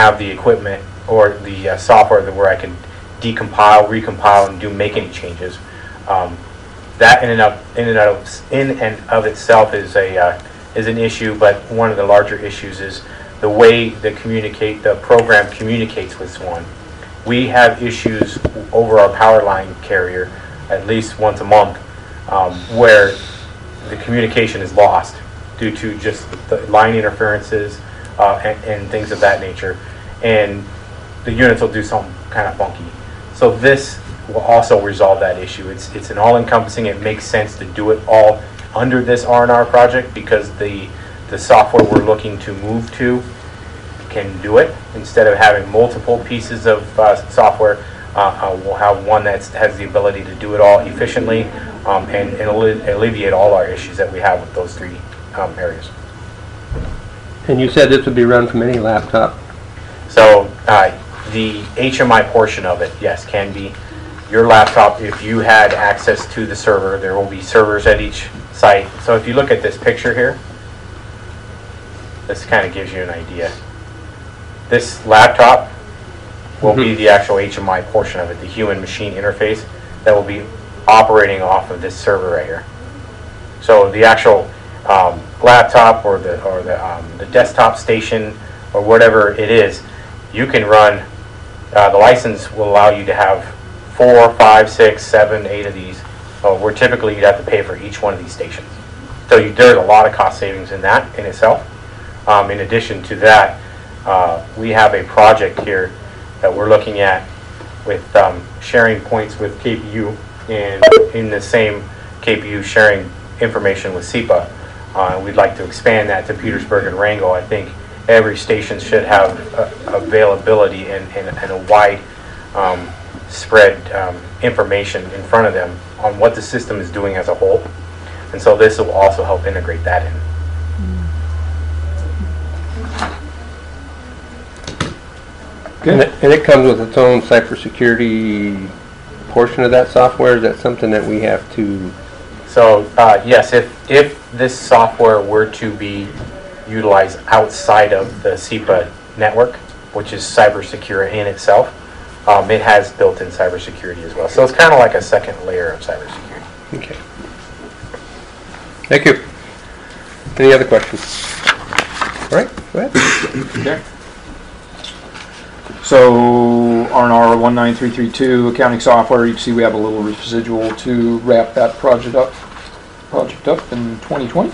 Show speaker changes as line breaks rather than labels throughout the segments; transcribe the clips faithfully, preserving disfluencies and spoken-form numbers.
have the equipment or the uh, software that where I can decompile, recompile, and do make any changes. Um, that in and of in and of in and of itself is a uh, is an issue, but one of the larger issues is the way the communicate the program communicates with Swan. We have issues over our power line carrier at least once a month um, where the communication is lost due to just the line interferences uh, and, and things of that nature, and the units will do something kind of funky. So this will also resolve that issue. It's it's an all-encompassing. It makes sense to do it all under this R and R project because the the software we're looking to move to can do it instead of having multiple pieces of uh, software. Uh, uh, we'll have one that has the ability to do it all efficiently um, and, and alle- alleviate all our issues that we have with those three um, areas.
And you said this would be run from any laptop?
So uh, the H M I portion of it, yes, can be. Your laptop, if you had access to the server, there will be servers at each site. So if you look at this picture here, this kind of gives you an idea. This laptop will be the actual H M I portion of it, the human-machine interface that will be operating off of this server right here. So the actual um, laptop or the or the um, the desktop station or whatever it is, you can run. Uh, the license will allow you to have four, five, six, seven, eight of these. Uh, where typically you'd have to pay for each one of these stations. So you, there's a lot of cost savings in that in itself. Um, in addition to that, uh, we have a project here that we're looking at with um, sharing points with K P U and in the same K P U sharing information with SEPA. Uh, we'd like to expand that to Petersburg and Wrangell. I think every station should have uh, availability and, and, and a wide um, spread um, information in front of them on what the system is doing as a whole. And so this will also help integrate that in.
Okay. And, it, and it comes with its own cybersecurity portion of that software. Is that something that we have to?
So uh, yes, if if this software were to be utilized outside of the SEPA network, which is cyber secure in itself, um, it has built-in cybersecurity as well. So it's kind of like a second layer of cybersecurity.
Okay. Thank you. Any other questions? All right, go ahead.
Okay. So R and R one nine three three two accounting software. You can see we have a little residual to wrap that project up. Project up in twenty twenty.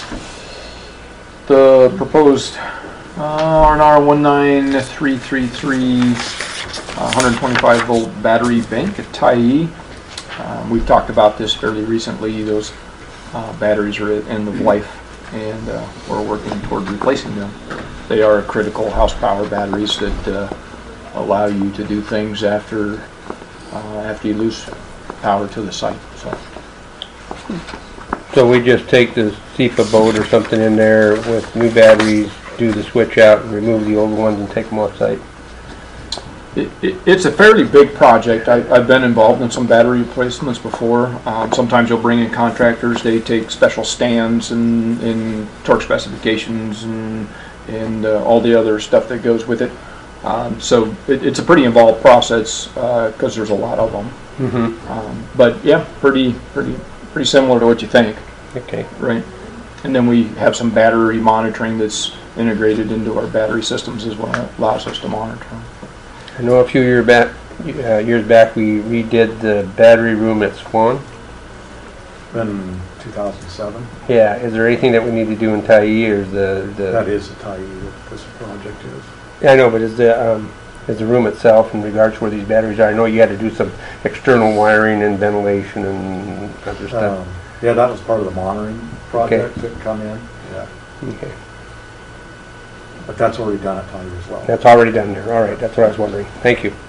The proposed uh, R and R one nine three three three uh, one hundred twenty-five volt battery bank at Tyee. Um, we've talked about this fairly recently. Those uh, batteries are at end of life, and uh, we're working toward replacing them. They are critical house power batteries that uh, allow you to do things after uh, after you lose power to the site. So.
So we just take the SEPA boat or something in there with new batteries, do the switch out, and remove the old ones and take them off site.
It, it, it's a fairly big project. I, I've been involved in some battery replacements before. Um, sometimes you'll bring in contractors. They take special stands and, and torque specifications and and uh, all the other stuff that goes with it. Um, so it, it's a pretty involved process because uh, there's a lot of them.
Mm-hmm.
Um, but yeah, pretty pretty pretty similar to what you think.
Okay.
Right. And then we have some battery monitoring that's integrated into our battery systems as well. It allows us to monitor them.
I know a few year back, uh, years back we redid the battery room at Swan.
In two thousand seven.
Yeah. Is there anything that we need to do in Tyee, or is the, the
That is a Tyee that this project is.
Yeah, I know, but is the um, is the room itself in regards to where these batteries are? I know you had to do some external wiring and ventilation and other stuff.
Um, yeah, that was part of the monitoring project okay. that come in. Yeah.
Okay.
But that's already done at Tyee as well.
That's already done there. All right, that's what I was wondering. Thank you.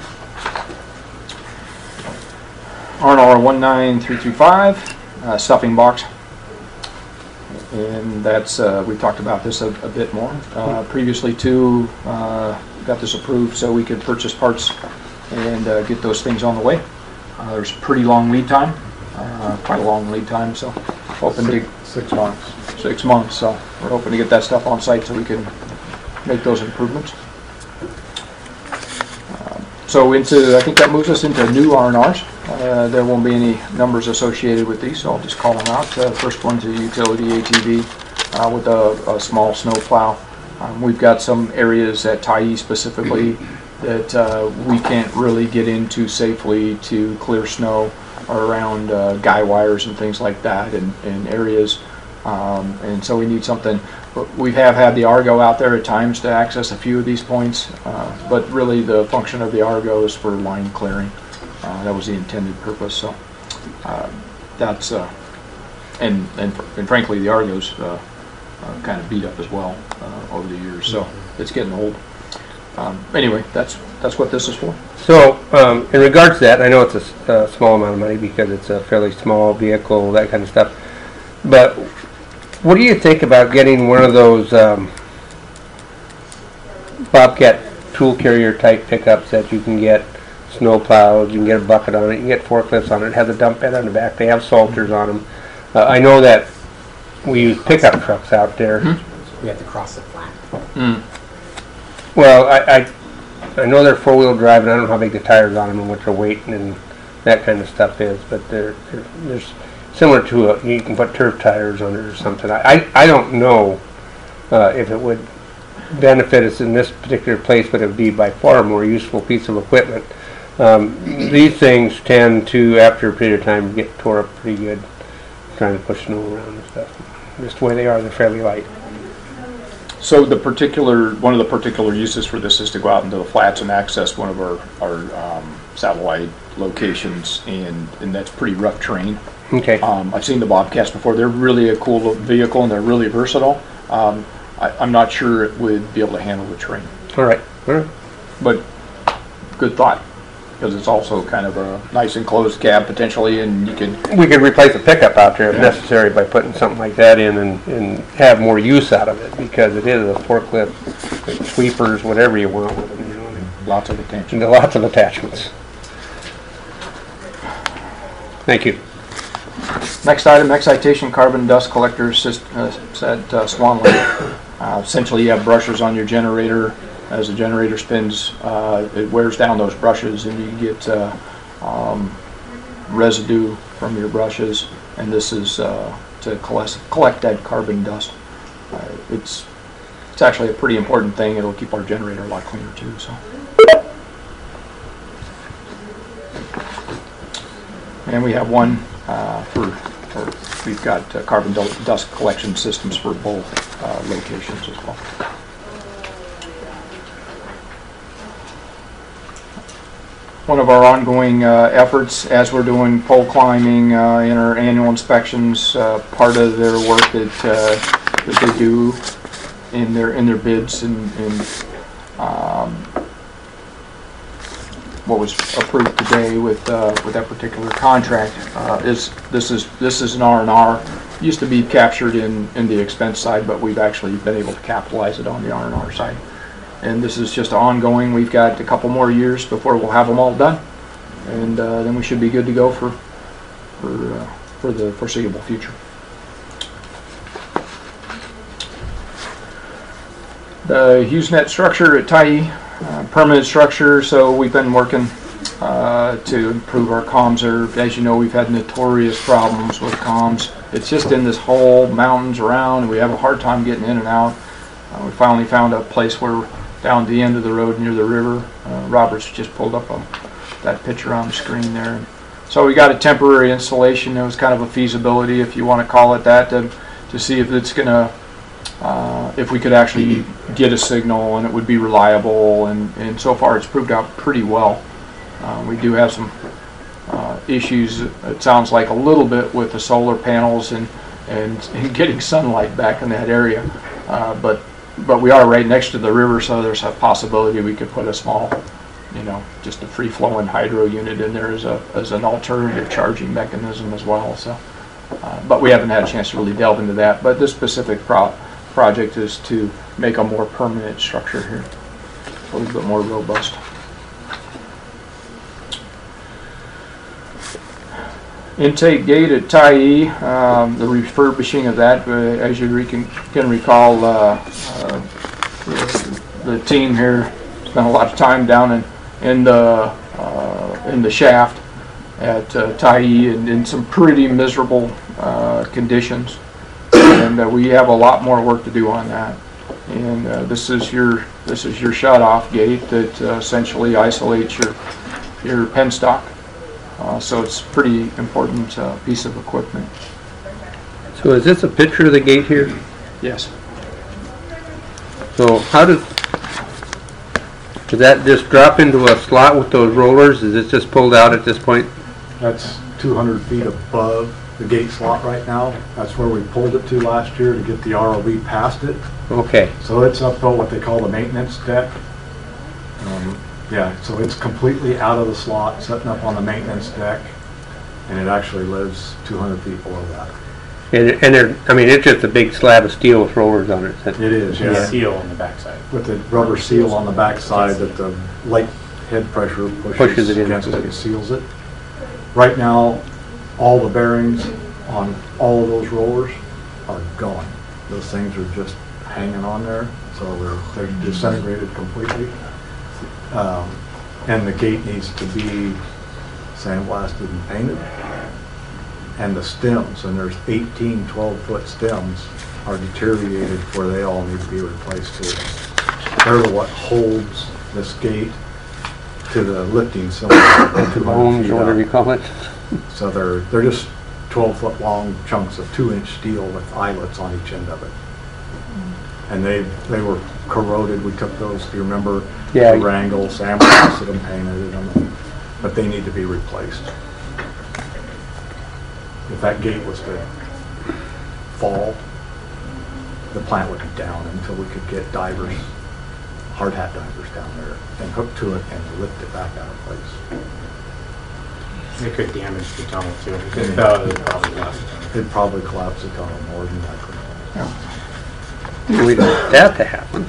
R and R one nine three three five, uh, stuffing box. And that's, uh, we talked about this a, a bit more. Uh, previously too, uh, got this approved so we could purchase parts and uh, get those things on the way. Uh, there's a pretty long lead time, uh, quite a long lead time, so hoping
six,
to
six months.
Six months, so we're hoping to get that stuff on site so we can make those improvements. so into, I think that moves us into new R and Rs. Uh, there won't be any numbers associated with these, so I'll just call them out. Uh, first one's a utility A T V uh, with a, a small snow plow. Um, we've got some areas at Tyee specifically that uh, we can't really get into safely to clear snow around uh, guy wires and things like that in, in areas. Um, and so we need something. We have had the Argo out there at times to access a few of these points, uh, but really the function of the Argo is for line clearing. Uh, that was the intended purpose. So uh, that's, uh, and, and and frankly the Argo's uh, uh, kind of beat up as well uh, over the years. So it's getting old. Um, anyway, that's that's what this is for.
So, um, in regards to that, I know it's a s- a small amount of money because it's a fairly small vehicle, that kind of stuff. But what do you think about getting one of those um, Bobcat tool carrier type pickups that you can get snow plowed, you can get a bucket on it, you can get forklifts on it, have the dump bed on the back, they have salters on them. Uh, I know that we use pickup trucks out there.
Hmm? We have to cross the flat.
Mm.
Well, I, I I know they're four-wheel drive, and I don't know how big the tires on them and what their weight and that kind of stuff is, but they're, they're there's similar to a, you can put turf tires on it or something. I, I, I don't know uh, if it would benefit us in this particular place, but it would be by far a more useful piece of equipment. Um, these things tend to, after a period of time, get tore up pretty good trying to push snow around and stuff. Just the way they are, they're fairly light.
So the particular, one of the particular uses for this is to go out into the flats and access one of our, our um, satellite locations, and, and that's pretty rough terrain.
Okay.
Um, I've seen the Bobcats before. They're really a cool vehicle and they're really versatile. Um, I, I'm not sure it would be able to handle the terrain,
All right. All right.
but good thought, because it's also kind of a nice enclosed cab potentially, and you can.
We could replace a pickup out there if
Yeah.
necessary by putting something like that in and, and have more use out of it, because it is a forklift, sweepers, whatever you want with them, you know.
Lots of attention.
And lots of attachments. Thank you.
Next item, excitation carbon dust collector syst- uh, at uh, Swan Lake. Uh, essentially, you have brushes on your generator. As the generator spins, uh, it wears down those brushes, and you get uh, um, residue from your brushes. And this is uh, to collect, collect that carbon dust. Uh, it's it's actually a pretty important thing. It'll keep our generator a lot cleaner too. So. And we have one uh, for, for, we've got uh, carbon dust collection systems for both uh, locations as well. One of our ongoing uh, efforts as we're doing pole climbing uh, in our annual inspections, uh, part of their work that, uh, that they do in their in their bids and, and um, what was approved today with uh, with that particular contract uh, is this is this is an R and R. Used to be captured in in the expense side, but we've actually been able to capitalize it on the R and R side. And this is just ongoing. We've got a couple more years before we'll have them all done, and uh, then we should be good to go for for uh, for the foreseeable future. The HughesNet structure at Tyee. Uh, permanent structure, so we've been working uh, to improve our comms there. As you know, we've had notorious problems with comms. It's just in this whole mountains around, and we have a hard time getting in and out. Uh, we finally found a place where down the end of the road near the river. Uh, Robert's just pulled up a, that picture on the screen there. So we got a temporary installation. It was kind of a feasibility, if you want to call it that, to, to see if it's going to Uh, if we could actually get a signal and it would be reliable, and, and so far it's proved out pretty well. Uh, we do have some uh, issues, it sounds like, a little bit with the solar panels and, and, and getting sunlight back in that area. Uh, but but we are right next to the river, so there's a possibility we could put a small, you know, just a free-flowing hydro unit in there as, a, as an alternative charging mechanism as well. So, uh, but we haven't had a chance to really delve into that. But this specific pro project is to make a more permanent structure here, a little bit more robust. Intake gate at Tyee, um, the refurbishing of that, uh, as you re can, can recall, uh, uh, the, the team here spent a lot of time down in, in the uh, in the shaft at uh, Tyee in, in some pretty miserable uh, conditions, and uh, we have a lot more work to do on that. And uh, this is your this is your shut-off gate that uh, essentially isolates your your penstock. Uh, so it's a pretty important uh, piece of equipment.
So is this a picture of the gate here?
Yes.
So how does, does that just drop into a slot with those rollers? Is it just pulled out at this point?
That's two hundred feet above the gate slot right now. That's where we pulled it to last year to get the R O V past it.
Okay.
So it's up to what they call the maintenance deck. Um, yeah, so it's completely out of the slot, setting up on the maintenance deck, and it actually lives two hundred feet below that.
And, and there, I mean, it's just a big slab of steel with rollers on it.
It is,
Yeah.
yeah.
Seal on the backside.
With the rubber seal on the backside that the light head pressure pushes,
Pushes it in.
against it and seals it. Right now, all the bearings on all of those rollers are gone. Those things are just hanging on there, so they're, they're disintegrated completely. Um, and the gate needs to be sandblasted and painted. And the stems, and there's eighteen twelve-foot stems, are deteriorated where they all need to be replaced too. They're what holds this gate to the lifting cylinder.
Bones, or whatever you call it.
So they're they're just twelve foot long chunks of two inch steel with eyelets on each end of it. And they they were corroded. We took those, do you remember?
Yeah.
The Wrangle, sandblasted them, painted them, but they need to be replaced. If that gate was to fall, the plant would be down until we could get divers, hard hat divers down there and hook to it and lift it back out of place.
It could damage the tunnel too. Because that would probably collapse the tunnel.
It'd probably collapse the tunnel more than likely.
We don't want that to happen.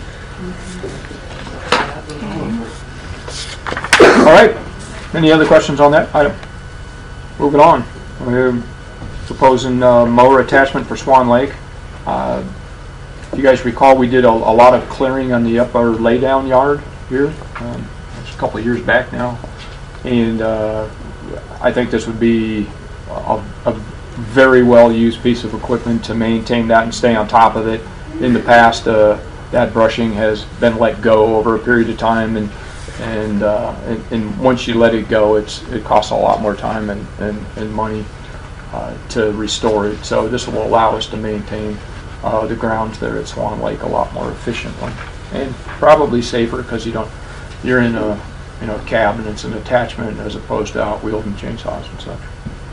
All right. Any other questions on that item? Moving on. We're proposing uh, mower attachment for Swan Lake. Uh, if you guys recall, we did a, a lot of clearing on the upper laydown yard here. Um, it's a couple of years back now. And uh, I think this would be a, a very well-used piece of equipment to maintain that and stay on top of it. In the past, uh, that brushing has been let go over a period of time, and and, uh, and and once you let it go, it's it costs a lot more time and and, and money uh, to restore it. So this will allow us to maintain uh, the grounds there at Swan Lake a lot more efficiently and probably safer, because you don't you're in a you know cab and it's an attachment as opposed to out wheeled and chainsaws and such.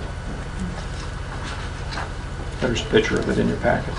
There's a picture of it in your packet.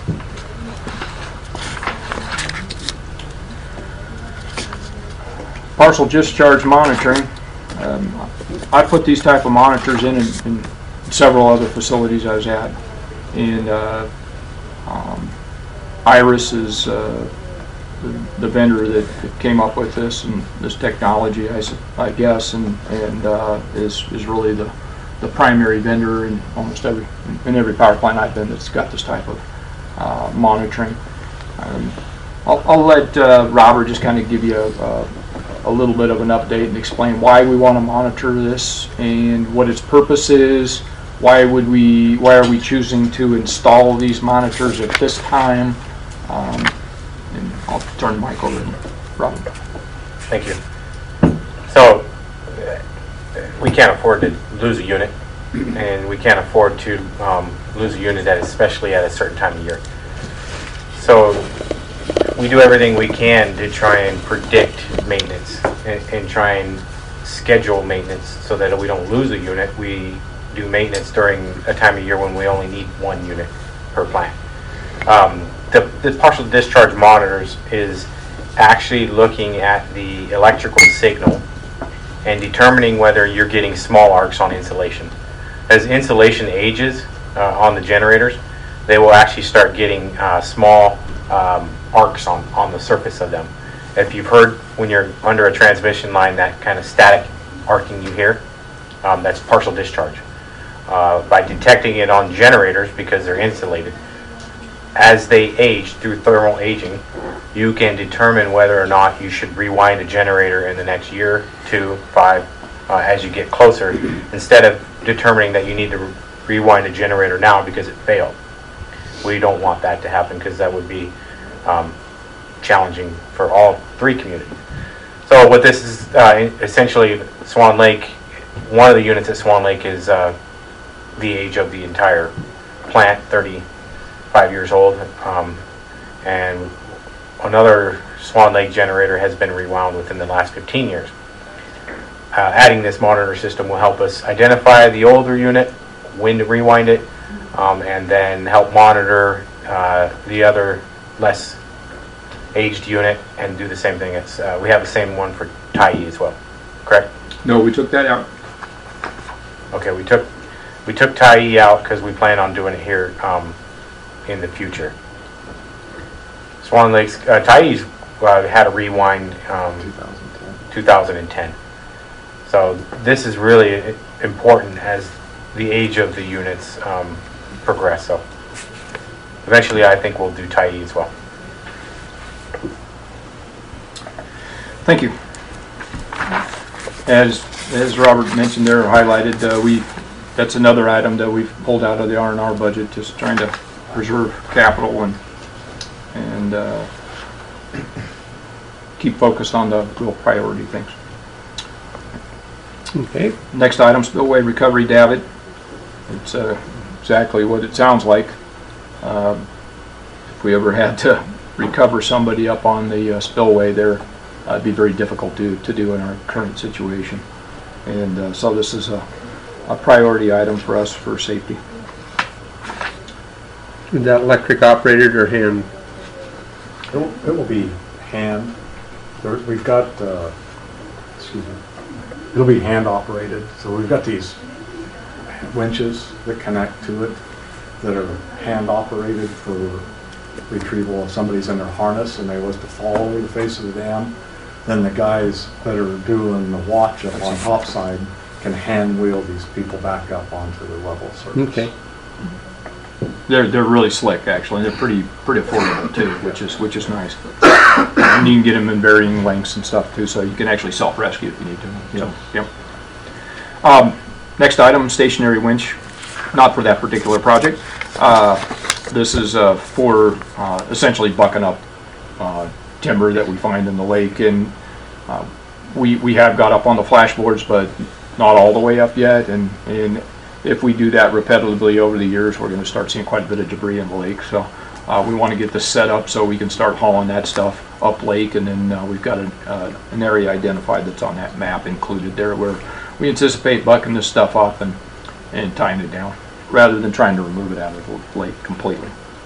Partial discharge monitoring. Um, I put these type of monitors in, in in several other facilities I was at, and uh, um, Iris is uh, the, the vendor that, that came up with this and this technology, I, I guess, and and uh, is is really the the primary vendor in almost every in every power plant I've been that's got this type of uh, monitoring. Um, I'll, I'll let uh, Robert just kind of give you a, a a little bit of an update and explain why we want to monitor this and what its purpose is. Why would we? Why are we choosing to install these monitors at this time? Um, and I'll turn the mic over to Robert.
Thank you. So uh, we can't afford to lose a unit, and we can't afford to um, lose a unit that, especially at a certain time of year. So we do everything we can to try and predict maintenance and, and try and schedule maintenance so that we don't lose a unit. We do maintenance during a time of year when we only need one unit per plant. Um, the, the partial discharge monitors is actually looking at the electrical signal and determining whether you're getting small arcs on insulation. As insulation ages uh, on the generators, they will actually start getting uh, small um, arcs on, on the surface of them. If you've heard when you're under a transmission line that kind of static arcing you hear, um, that's partial discharge. Uh, by detecting it on generators, because they're insulated, as they age through thermal aging, you can determine whether or not you should rewind a generator in the next year, two, five, uh, as you get closer, instead of determining that you need to re- rewind a generator now because it failed. We don't want that to happen because that would be um, challenging for all three communities. So what this is uh, essentially, Swan Lake, one of the units at Swan Lake is uh, the age of the entire plant, thirty-five years old, um, and another Swan Lake generator has been rewound within the last fifteen years. Uh, adding this monitor system will help us identify the older unit, when to rewind it, um, and then help monitor uh, the other less aged unit and do the same thing. It's, uh, we have the same one for Tyee as well, correct?
No, we took that out.
Okay, we took we took Tyee out because we plan on doing it here um, in the future. Swan Lake's uh, Tyee's uh, had a rewind um, two thousand ten. So this is really important as the age of the units um, progress. So eventually, I think we'll do Tyee as well.
Thank you. As as Robert mentioned there, highlighted, uh, we that's another item that we've pulled out of the R and R budget, just trying to preserve capital and and uh, keep focused on the real priority things.
Okay.
Next item, spillway recovery, David. It's uh, exactly what it sounds like. Uh, if we ever had to recover somebody up on the uh, spillway there, uh, it'd be very difficult to, to do in our current situation. And uh, so this is a, a priority item for us for safety.
Is that electric operated or hand?
It will, it will be hand. There, we've got, uh, excuse me, it'll be hand operated. So we've got these winches that connect to it that are hand operated for retrieval. If somebody's in their harness and they was to fall over the face of the dam, then the guys that are doing the watch up on top side can hand wheel these people back up onto the level surface.
Okay.
They're they're really slick, actually. They're pretty pretty affordable too, which is which is nice. And you can get them in varying lengths and stuff too, so you can actually self-rescue if you need to. So, yep. Um, next item, stationary winch. Not for that particular project. Uh, this is uh, for uh, essentially bucking up uh, timber that we find in the lake, and uh, we we have got up on the flashboards, but not all the way up yet. And and if we do that repetitively over the years, we're going to start seeing quite a bit of debris in the lake. So uh, we want to get this set up so we can start hauling that stuff up lake, and then uh, we've got a, uh, an area identified that's on that map included there where we anticipate bucking this stuff up and and tying it down, rather than trying to remove it out of the lake completely.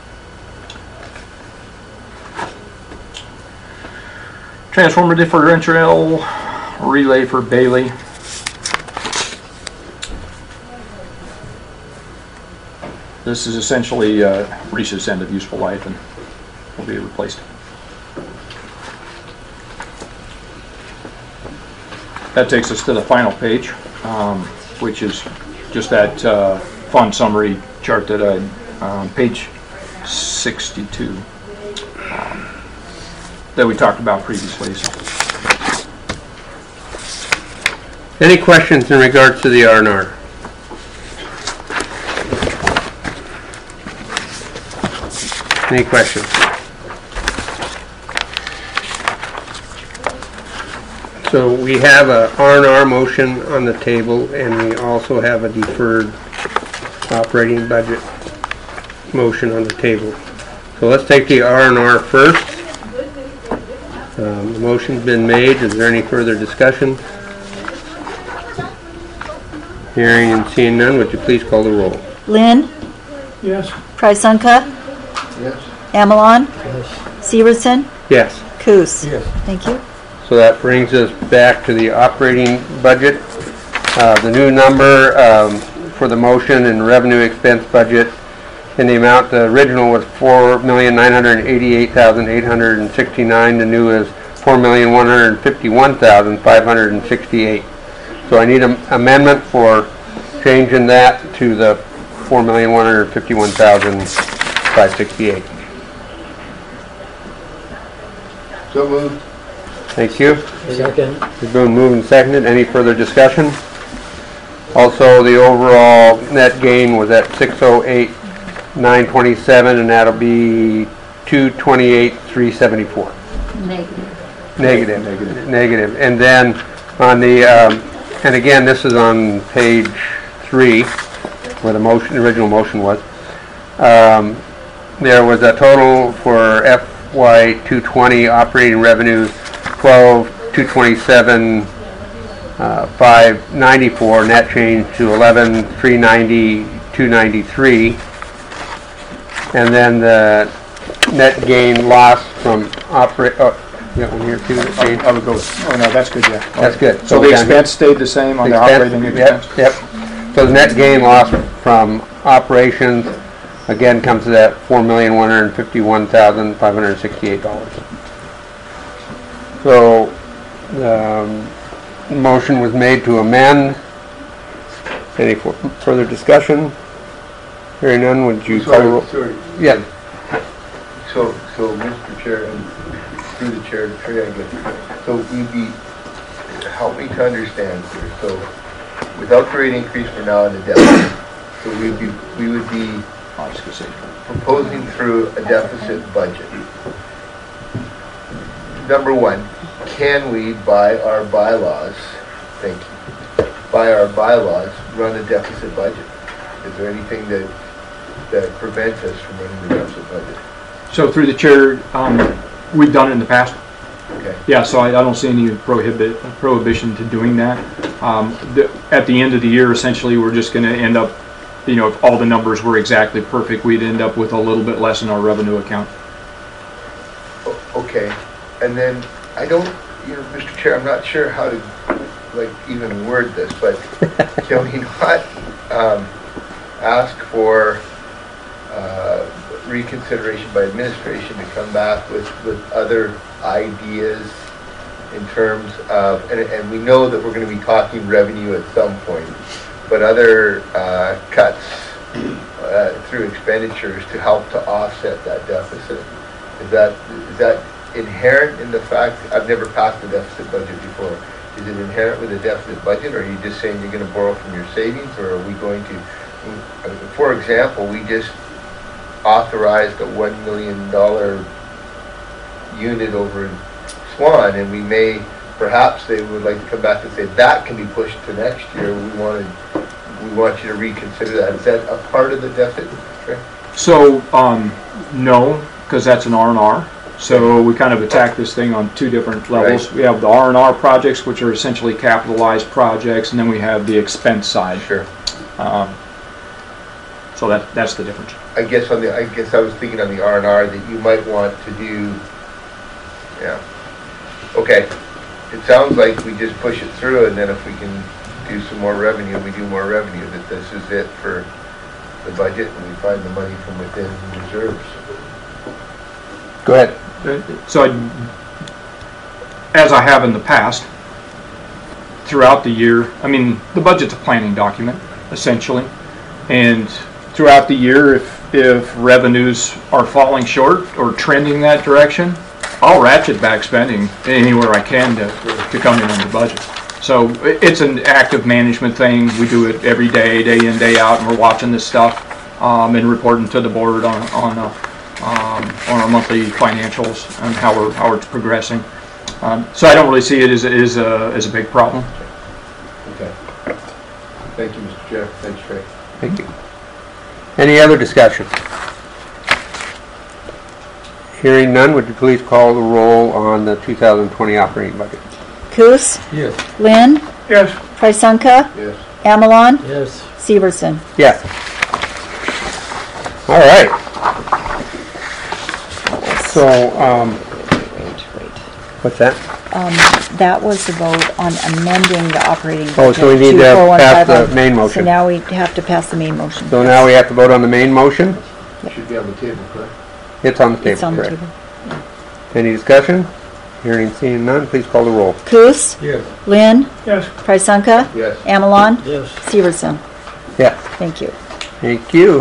Transformer differential relay for Bailey. This is essentially uh, Reese's end of useful life and will be replaced. That takes us to the final page, um, which is just that uh, fund summary chart that I, um, page sixty-two, um, that we talked about previously. So.
Any questions in regards to the R and R? Any questions? So we have a R and R motion on the table, and we also have a deferred operating budget motion on the table. So let's take the R and R first. Um, the motion's been made. Is there any further discussion? Hearing and seeing none, would you please call the roll?
Lynn?
Yes.
Prysunka?
Yes.
Amelon?
Yes.
Severson?
Yes.
Coos?
Yes.
Thank you.
So that brings us back to the operating budget. Uh, the new number um, for the motion and revenue expense budget in the amount, the original was four million nine hundred eighty-eight thousand eight hundred sixty-nine. The new is four million one hundred fifty-one thousand five hundred sixty-eight. So I need an amendment for changing that to the four million one hundred fifty-one thousand five hundred sixty-eight.
So moved.
Thank you.
Second.
It's been moved and seconded. Any further discussion? Also, the overall net gain was at six oh eight, nine twenty-seven, and that'll be two twenty-eight, three seventy-four.
Negative.
Negative.
Negative.
Negative. And then on the, um, and again, this is on page three, where the motion, the original motion was. Um, there was a total for F Y two twenty operating revenues, twelve, two twenty-seven, uh, five ninety-four, net change to eleven, three ninety, two ninety-three. And then the net gain loss from operate, oh, you got one here too, that change?
I would go, oh no, that's good, yeah.
That's good.
So the expense stayed the same on the
Expense-
operating
yep,
expense?
Yep. So the net gain loss from operations, again, comes to that four million, one hundred fifty-one thousand, five hundred sixty-eight dollars. So, um, motion was made to amend. Any fu- further discussion? Hearing none, would you call the roll?
Sorry, sorry.
Yeah.
So, so, Mister Chair, and through the chair to Trey, I guess, so we'd be, help me to understand here, so without the rate increase, we're now in a deficit. So we'd be, we would be
I was gonna say,
proposing through a deficit budget. Number one, can we, by our bylaws, thank you, by our bylaws, run a deficit budget? Is there anything that, that prevents us from running the deficit budget?
so through the chair, um, we've done it in the past.
Okay.
Yeah, so I, I don't see any prohibit, prohibition to doing that. Um, the, at the end of the year, essentially, we're just gonna end up, you know, if all the numbers were exactly perfect, we'd end up with a little bit less in our revenue account.
O- Okay, and then, I don't, you know, Mister Chair, I'm not sure how to, like, even word this, but can we not, um, ask for, uh, reconsideration by administration to come back with, with other ideas in terms of, and, and we know that we're gonna be talking revenue at some point, but other, uh, cuts, uh, through expenditures to help to offset that deficit? Is that, is that inherent in the fact, I've never passed a deficit budget before, is it inherent with a deficit budget, or are you just saying you're gonna borrow from your savings, or are we going to, for example, we just authorized a one million dollar unit over in Swan, and we may, perhaps they would like to come back and say that can be pushed to next year, we wanted, we want you to reconsider that. Is that a part of the deficit, Trey?
So, um, no, because that's an R and R. So we kind of attack this thing on two different levels.
Right.
We have the R and R projects, which are essentially capitalized projects, and then we have the expense side.
Sure.
Um, so that that's the difference.
I guess on the, I guess I was thinking on the R and R that you might want to do, yeah. Okay, it sounds like we just push it through, and then if we can do some more revenue, we do more revenue, that this is it for the budget, and we find the money from within reserves.
Go ahead.
So, I, as I have in the past, throughout the year, I mean, the budget's a planning document, essentially, and throughout the year, if, if revenues are falling short or trending that direction, I'll ratchet back spending anywhere I can to, to come in under budget. So it- it's an active management thing. We do it every day, day in, day out, and we're watching this stuff um, and reporting to the board on on, uh, um, on our monthly financials and how we're how it's progressing. Um, so I don't really see it as, as, a, as a big problem.
Okay. Thank you, Mister Chair. Thanks, Trey.
Thank you. Any other discussion? Hearing none, would you please call the roll on the two thousand twenty operating budget?
Coos,
Yes.
Lynn,
Yes.
Pysunka,
Yes.
Amidon,
Yes.
Severson.
Yes. All right. So, um, what's that?
Um, that was the vote on amending the operating budget.
Oh, so we need to pass the main
So
motion.
now we have to pass the main motion.
So now we have to vote on the main motion?
Should be on the table, correct?
It's on the table,
It's on the
correct.
table.
Any discussion? Hearing, seeing none, please call the roll.
Coos,
Yes.
Lynn,
Yes.
Pysunka,
Yes.
Amidon,
Yes.
Severson.
Yes.
Thank you.
Thank you.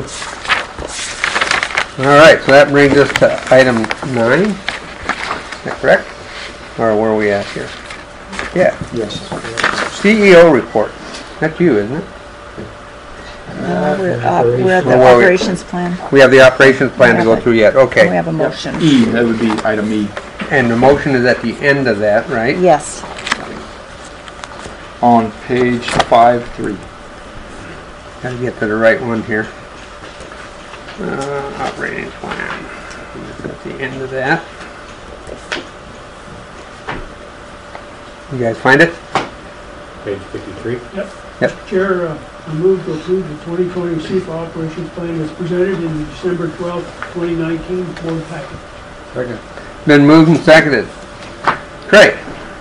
All right, so that brings us to item nine. Is that correct? Or where are we at here? Yeah,
Yes.
C E O report. That's you, isn't it?
Uh, We're up- we're at the
Where were we?
operations plan.
We have the operations plan to go through yet,
And we
okay.
have a motion.
E, that would be item E.
And the motion is at the end of that, right?
Yes.
On page five three.
Gotta get to the right one here. Uh, operating plan. It's at the end of that. You guys find it?
Page fifty-three.
Chair, uh, I move to approve the twenty twenty C I P operations plan as presented in the December twelfth, twenty nineteen board packet.
Second.
Been moved and seconded. Craig?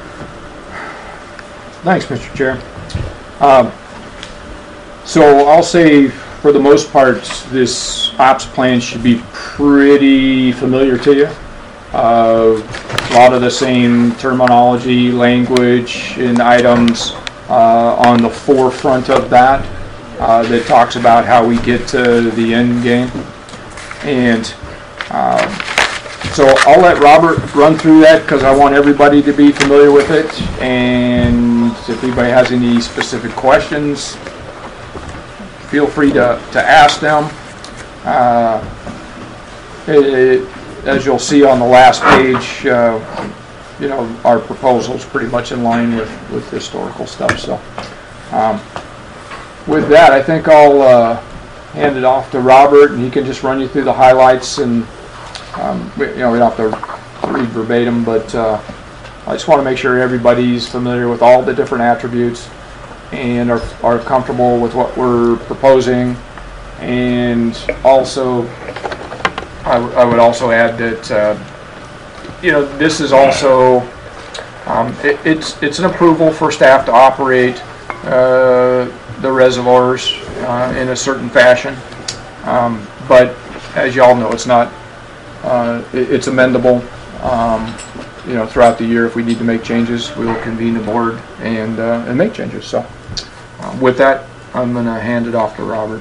Thanks, Mister Chair. Um, So I'll say, for the most part, this ops plan should be pretty familiar to you. Uh, A lot of the same terminology, language, and items uh, on the forefront of that uh, that talks about how we get to the end game. And um, so I'll let Robert run through that because I want everybody to be familiar with it. And if anybody has any specific questions, feel free to, to ask them. Uh, it, as you'll see on the last page, uh, you know, our proposal is pretty much in line with, with historical stuff. So um, with that, I think I'll uh, hand it off to Robert, and he can just run you through the highlights. And um, we, you know, we don't have to read verbatim, but uh, I just want to make sure everybody's familiar with all the different attributes and are, are comfortable with what we're proposing. And also, I, w- I would also add that, uh, you know, this is also, um, it, it's, it's an approval for staff to operate uh, the reservoirs uh, in a certain fashion. Um, but as y'all know, it's not, uh, it, it's amendable. Um, you know, throughout the year, if we need to make changes, we will convene the board and, uh, and make changes. So uh, with that, I'm going to hand it off to Robert.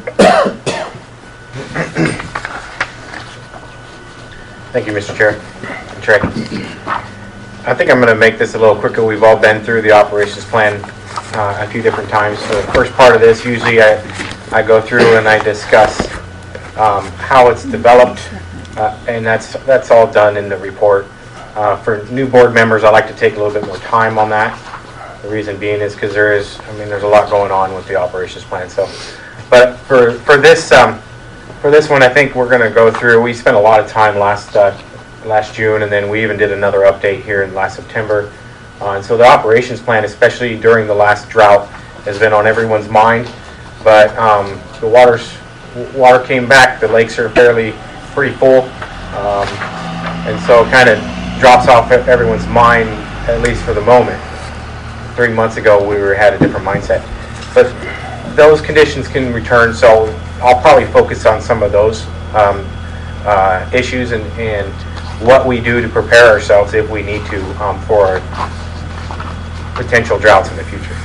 Thank you, Mister Chair. Trey. I think I'm going to make this a little quicker. We've all been through the operations plan uh, a few different times. So the first part of this, usually I, I go through and I discuss um, how it's developed, uh, and that's that's all done in the report. Uh, for new board members, I like to take a little bit more time on that. The reason being is because there is, I mean, there's a lot going on with the operations plan. So, but for for this um, for this one, I think we're going to go through. We spent a lot of time last uh, last June, and then we even did another update here in last September. Uh, and so the operations plan, especially during the last drought, has been on everyone's mind. But um, the water's water came back. The lakes are fairly pretty full, um, and so kind of drops off everyone's mind, at least for the moment. Three months ago, we were had a different mindset, but those conditions can return. So I'll probably focus on some of those um, uh, issues and, and what we do to prepare ourselves if we need to um, for potential droughts in the future.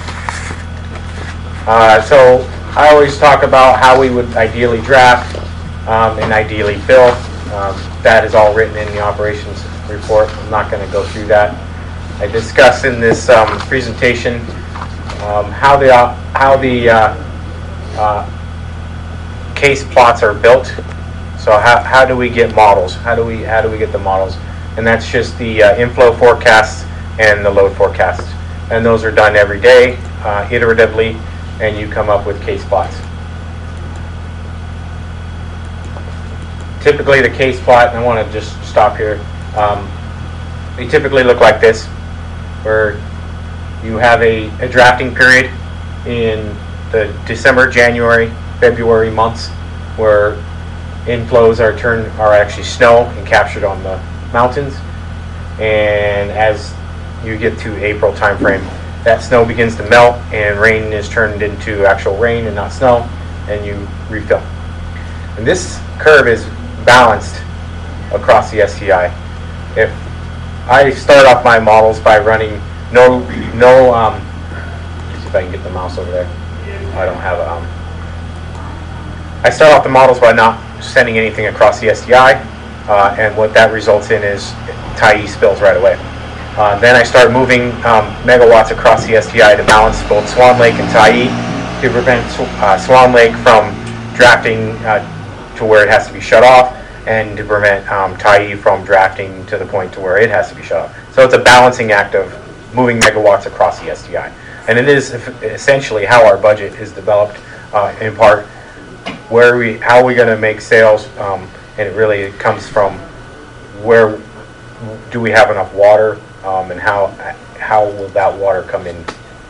Uh, so I always talk about how we would ideally draft um, and ideally fill. Um, that is all written in the operations report. I'm not going to go through that. I discussed in this um, presentation um, how the uh, how the uh, uh, case plots are built. So how, how do we get models? How do we how do we get the models? And that's just the uh, inflow forecasts and the load forecasts. And those are done every day, uh, iteratively, and you come up with case plots. Typically the case plot, and I want to just stop here, um, they typically look like this, where you have a, a drafting period in the December, January, February months, where inflows are turned are actually snow and captured on the mountains. And as you get to April timeframe, that snow begins to melt and rain is turned into actual rain and not snow, and you refill. And this curve is balanced across the S T I. If I start off my models by running no no um let's see if I can get the mouse over there. I don't have a um I start off the models by not sending anything across the S T I, uh, and what that results in is Tyee spills right away. Uh, then I start moving um, megawatts across the S T I to balance both Swan Lake and Tyee to prevent uh, Swan Lake from drafting uh, to where it has to be shut off, and to prevent um, Tyee from drafting to the point to where it has to be shut off. So it's a balancing act of moving megawatts across the S T I. And it is essentially how our budget is developed, uh, in part, where we, how are we going to make sales, um, and it really comes from where do we have enough water, um, and how how will that water come in.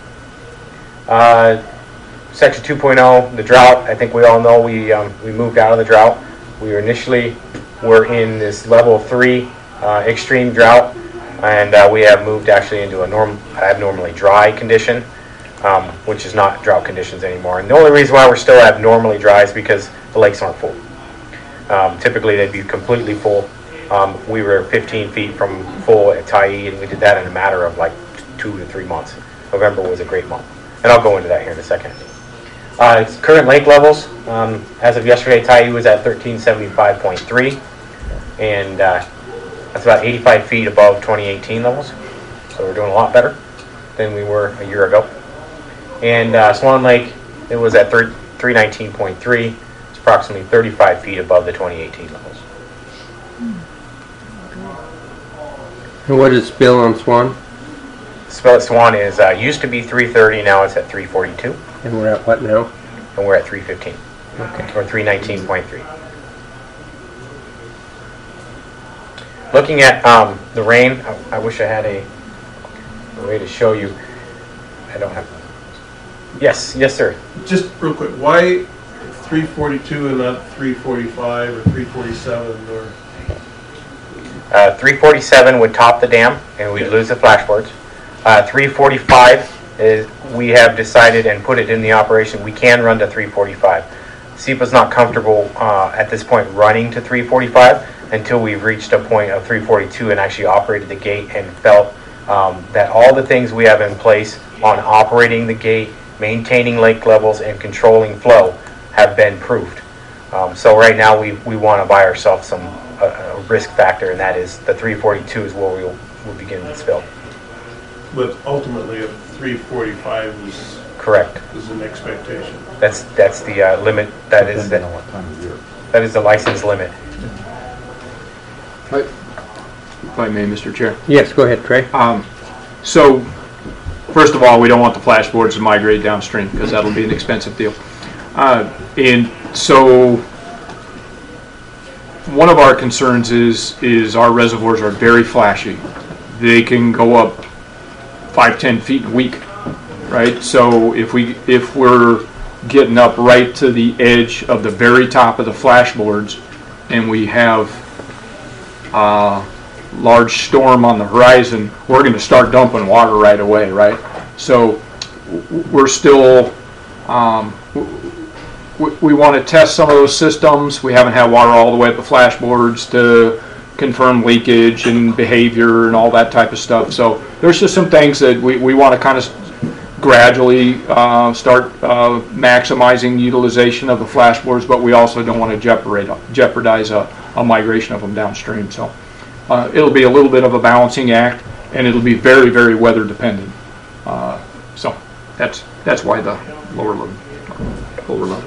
Uh, Section two point oh, the drought. I think we all know we um, we moved out of the drought. We were initially were in this level three uh, extreme drought, and uh, we have moved actually into a norm abnormally dry condition, um, which is not drought conditions anymore. And the only reason why we're still abnormally dry is because the lakes aren't full. Um, typically, they'd be completely full. Um, we were fifteen feet from full at Tyee, and we did that in a matter of like two to three months. November was a great month, and I'll go into that here in a second. Uh, its current lake levels, um, as of yesterday, Tyee was at thirteen seventy-five point three, and uh, that's about eighty-five feet above twenty eighteen levels. So we're doing a lot better than we were a year ago. And uh, Swan Lake, it was at three nineteen point three. It's approximately thirty-five feet above the twenty eighteen levels.
And what is spill on Swan?
Spill at Swan is uh, used to be three thirty, now it's at three forty-two,
And we're at what now?
and we're at three fifteen,
Okay.
or three nineteen point three. Looking at um, the rain, I, I wish I had a, a way to show you. I don't have. Yes, yes, sir.
Just real quick, why three forty-two and not three forty-five or three forty-seven or?
Uh, three forty-seven would top the dam, and we'd lose the flashboards. Uh, three forty-five is, we have decided and put it in the operation, we can run to three forty-five. S E P A's not comfortable uh, at this point running to three forty-five until we've reached a point of three forty-two and actually operated the gate and felt um, that all the things we have in place on operating the gate, maintaining lake levels, and controlling flow have been proved. Um, so right now we, we want to buy ourselves some a, a risk factor, and that is the three forty-two is where we'll, we'll begin the spill.
But ultimately, a three forty-five is,
Correct.
is an expectation.
That's that's the uh, limit. That is
Depending on
the,
what time of year.
that is the license limit.
If I may, Mister Chair.
Yes, go ahead, Trey.
Um, so, first of all, we don't want the flashboards to migrate downstream because that'll be an expensive deal. Uh, and so, one of our concerns is is our reservoirs are very flashy. They can go up five, ten feet a week, right? So if we if we're getting up right to the edge of the very top of the flashboards, and we have a large storm on the horizon, we're going to start dumping water right away, right? So we're still um, we, we want to test some of those systems. We haven't had water all the way at the flashboards to confirm leakage and behavior and all that type of stuff. So there's just some things that we, we want to kind of gradually uh, start uh, maximizing utilization of the flashboards, but we also don't want to jeopardize, jeopardize a, a migration of them downstream. So uh, it'll be a little bit of a balancing act, and it'll be very, very weather dependent. Uh, so that's that's why the lower load, lower load.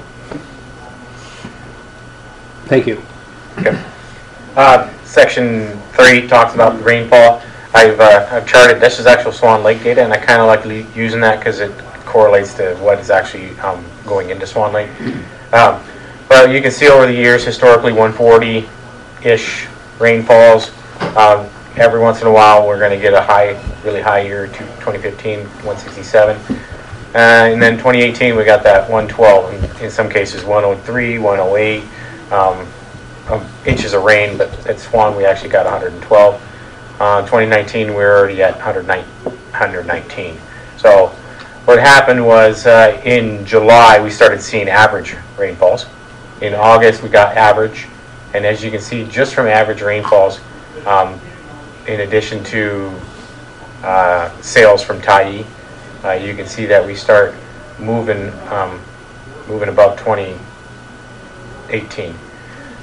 Thank you.
Okay. Uh, section three talks about the rainfall. I've uh, I've charted. This is actual Swan Lake data, and I kind of like le- using that because it correlates to what is actually um, going into Swan Lake. Um, but you can see over the years, historically, one forty-ish rainfalls. Um, every once in a while, we're going to get a high, really high year. twenty fifteen, one sixty-seven, uh, and then twenty eighteen, we got that one twelve. In, in some cases, one oh three, one oh eight. Um, um, inches of rain, but at Swan we actually got one hundred twelve. Uh, twenty nineteen we're already at one hundred nineteen. So what happened was uh, in July we started seeing average rainfalls. In August we got average, and as you can see just from average rainfalls, um, in addition to uh, sales from Tyee, uh, you can see that we start moving um, moving above twenty eighteen.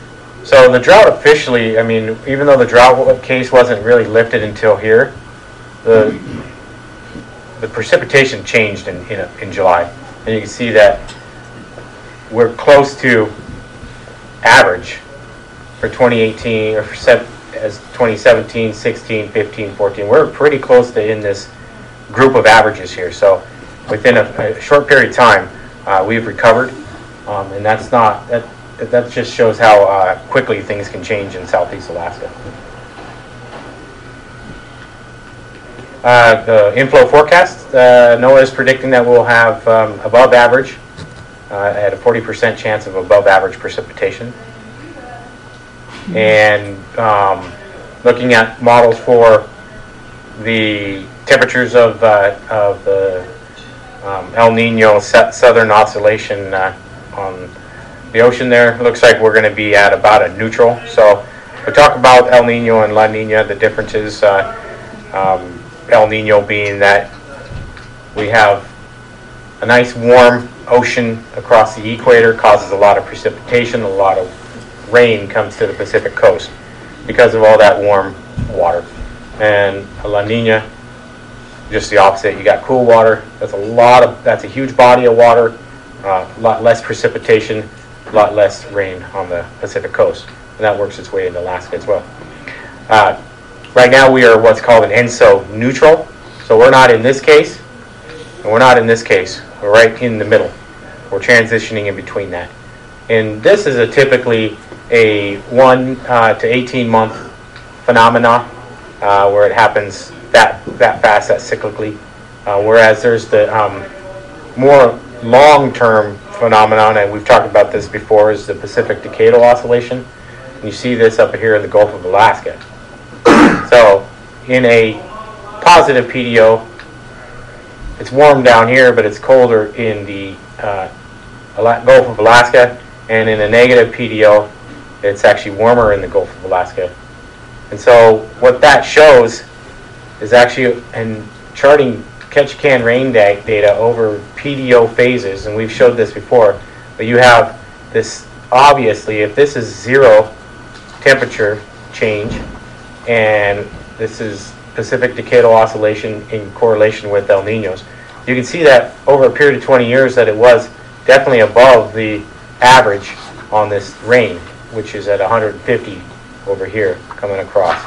So the drought officially, I mean, even though the drought case wasn't really lifted until here, the the precipitation changed in, in, in July. And you can see that we're close to average for twenty eighteen, or for set, as twenty seventeen, sixteen, fifteen, fourteen. We're pretty close to in this group of averages here. So within a, a short period of time, uh, we've recovered. Um, and that's not, that, that just shows how uh, quickly things can change in Southeast Alaska. Uh, the inflow forecast, uh, NOAA is predicting that we'll have um, above average, uh, at a forty percent chance of above average precipitation. And um, looking at models for the temperatures of, uh, of the um, El Nino Southern Oscillation uh, on the ocean there, looks like we're going to be at about a neutral. So we talk about El Nino and La Nina, the differences. Uh, um, El Nino being that we have a nice warm ocean across the equator, causes a lot of precipitation, a lot of rain comes to the Pacific coast because of all that warm water. And La Nina, just the opposite. You got cool water. That's a lot of, that's a huge body of water, uh, a lot less precipitation, a lot less rain on the Pacific coast. And that works its way into Alaska as well. Uh, Right now we are what's called an ENSO neutral. So we're not in this case, and we're not in this case. We're right in the middle. We're transitioning in between that. And this is a typically a one uh, to eighteen month phenomena uh, where it happens that, that fast, that cyclically. Uh, whereas there's the um, more long-term phenomenon, and we've talked about this before, is the Pacific Decadal Oscillation. And you see this up here in the Gulf of Alaska. So, in a positive P D O, it's warm down here, but it's colder in the uh, Gulf of Alaska. And in a negative P D O, it's actually warmer in the Gulf of Alaska. And so, what that shows is actually in charting Ketchikan rain da- data over P D O phases, and we've showed this before, but you have this, obviously, if this is zero temperature change, and this is Pacific Decadal Oscillation in correlation with El Ninos, you can see that over a period of twenty years that it was definitely above the average on this rain, which is at one hundred fifty over here coming across,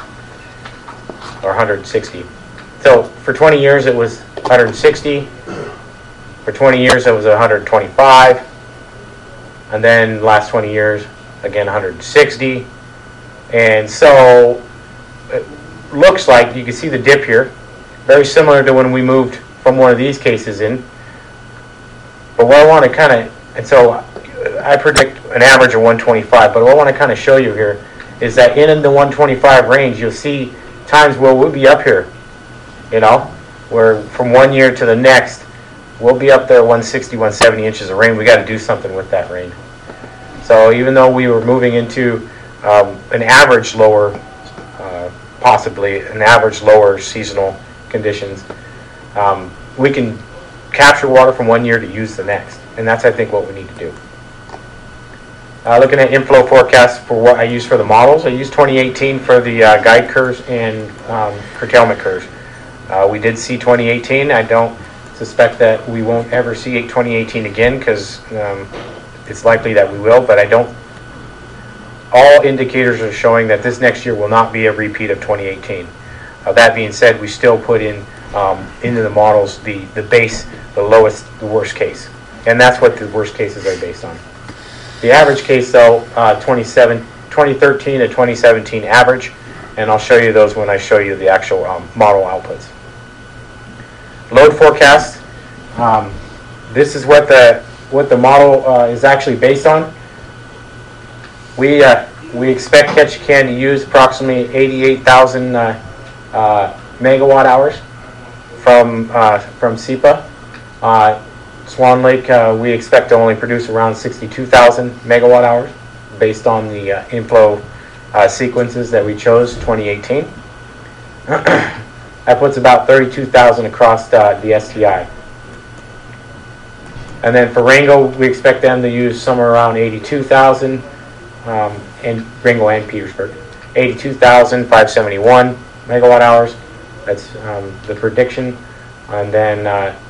or one hundred sixty. So for twenty years it was one hundred sixty, for twenty years it was one hundred twenty-five, and then last twenty years again one hundred sixty. And so it looks like you can see the dip here, very similar to when we moved from one of these cases in. But what I want to kind of, and so I predict an average of one twenty-five, but what I want to kind of show you here is that in the one twenty-five range, you'll see times where we'll be up here, you know, where from one year to the next, we'll be up there one sixty, one seventy inches of rain. We got to do something with that rain. So even though we were moving into um, an average lower, uh, possibly an average lower seasonal conditions, um, we can capture water from one year to use the next. And that's, I think, what we need to do. Uh, looking at inflow forecasts for what I use for the models, I use twenty eighteen for the uh, guide curves and um, curtailment curves. Uh, we did see twenty eighteen. I don't suspect that we won't ever see twenty eighteen again, because um, it's likely that we will, but I don't. All indicators are showing that this next year will not be a repeat of twenty eighteen. Uh, that being said, we still put in um, into the models the, the base, the lowest, the worst case. And that's what the worst cases are based on. The average case, though, uh, twenty thirteen to twenty seventeen average, and I'll show you those when I show you the actual um, model outputs. Load forecast. Um, this is what the what the model uh, is actually based on. We uh, we expect Ketchikan to use approximately eighty-eight thousand uh, uh, megawatt hours from uh, from S E P A. Uh, Swan Lake, uh, we expect to only produce around sixty-two thousand megawatt hours based on the uh, inflow uh, sequences that we chose twenty eighteen. That puts about thirty-two thousand across uh, the S T I. And then for Wrangell, we expect them to use somewhere around eighty-two thousand. Um, and Wrangell and Petersburg, eighty-two thousand five hundred seventy-one megawatt hours, That's um, the prediction. And then uh,